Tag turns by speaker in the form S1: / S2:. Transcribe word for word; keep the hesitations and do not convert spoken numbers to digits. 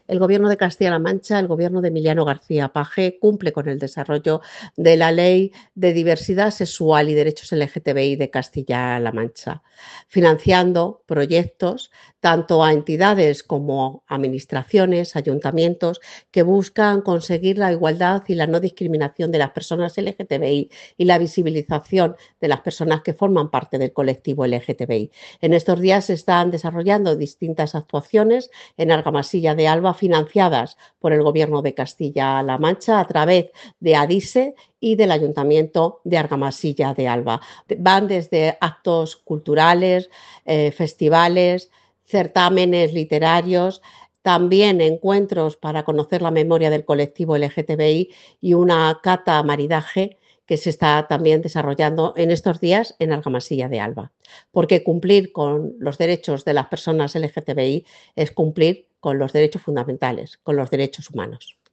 S1: El Gobierno de Castilla-La Mancha, el Gobierno de Emiliano García Paje, cumple con el desarrollo de la Ley de Diversidad Sexual y Derechos L G T B I de Castilla-La Mancha, financiando proyectos tanto a entidades como a administraciones, ayuntamientos, que buscan conseguir la igualdad y la no discriminación de las personas L G T B I y la visibilización de las personas que forman parte del colectivo L G T B I. En estos días se están desarrollando distintas actuaciones en Argamasilla de Alba financiadas por el Gobierno de Castilla-La Mancha a través de ADISE y del Ayuntamiento de Argamasilla de Alba. Van desde actos culturales, eh, festivales, certámenes literarios, también encuentros para conocer la memoria del colectivo L G T B I y una cata maridaje que se está también desarrollando en estos días en Argamasilla de Alba. Porque cumplir con los derechos de las personas L G T B I es cumplir con los derechos fundamentales, con los derechos humanos.